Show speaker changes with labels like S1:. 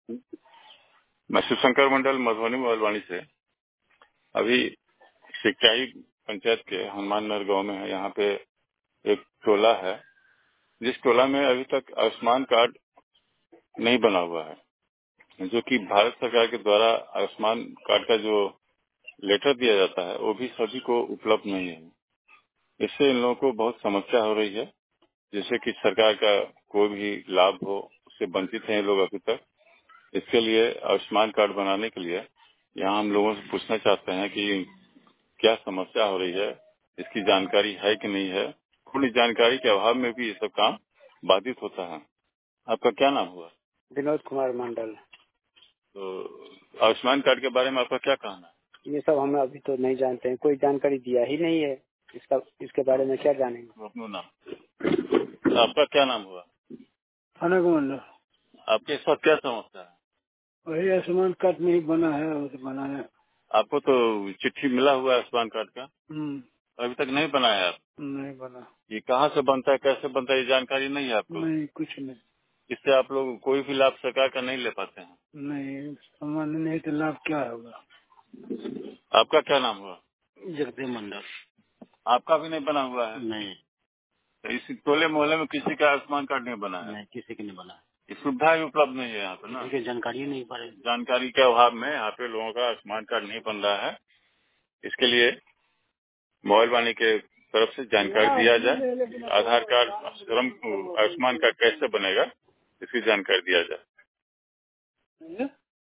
S1: मैं शिवशंकर मंडल मधुबनी मोबाइलवाणी से अभी सिकटाई पंचायत के हनुमान नगर गाँव में है। यहाँ पे एक टोला है जिस टोला में अभी तक आयुष्मान कार्ड नहीं बना हुआ है, जो कि भारत सरकार के द्वारा आयुष्मान कार्ड का जो लेटर दिया जाता है वो भी सभी को उपलब्ध नहीं है। इससे इन लोगों को बहुत समस्या हो रही है, जैसे कि सरकार का कोई भी लाभ हो उससे वंचित हैं लोग अभी तक। इसके लिए आयुष्मान कार्ड बनाने के लिए यहाँ हम लोगों से पूछना चाहते हैं कि क्या समस्या हो रही है, इसकी जानकारी है कि नहीं है। पूरी जानकारी के अभाव में भी ये सब काम बाधित होता है। आपका क्या नाम हुआ?
S2: विनोद कुमार मंडल।
S1: तो आयुष्मान कार्ड के बारे में आपका क्या कहना है?
S2: ये सब हम अभी तो नहीं जानते हैं, कोई जानकारी दिया ही नहीं है। इसके बारे में क्या जानेंगे।
S1: अपना नाम, आपका क्या नाम हुआ?
S2: अनक मंडल।
S1: आपके साथ क्या समस्या है?
S2: वही आयुष्मान कार्ड नहीं बना है, उसे बनाया।
S1: आपको तो चिट्ठी मिला हुआ है आयुष्मान कार्ड का, अभी तक नहीं बनाया आप?
S2: नहीं बना।
S1: ये कहाँ से बनता है, कैसे बनता है, ये जानकारी नहीं है आपको?
S2: नहीं, कुछ नहीं।
S1: इससे आप लोग कोई भी लाभ सरकार का नहीं ले पाते हैं?
S2: नहीं, सामान्य नहीं तो लाभ क्या होगा।
S1: आपका क्या नाम हुआ?
S2: जगदेव मंडल।
S1: आपका भी नहीं बना हुआ है?
S2: नहीं।
S1: तो इस टोले मोहल्ले में किसी का आयुष्मान कार्ड नहीं बना है?
S2: नहीं, किसी के नहीं बना।
S1: ये सुविधा ही उपलब्ध नहीं है यहाँ पे ना,
S2: जानकारी नहीं पा रही।
S1: जानकारी के अभाव में यहाँ पे लोगों का आयुष्मान कार्ड नहीं बन रहा है। इसके लिए मोबाइल वाणी के तरफ से जानकारी दिया जाए, आधार कार्ड श्रम आयुष्मान कार्ड कैसे बनेगा इसकी जानकारी दिया जाए।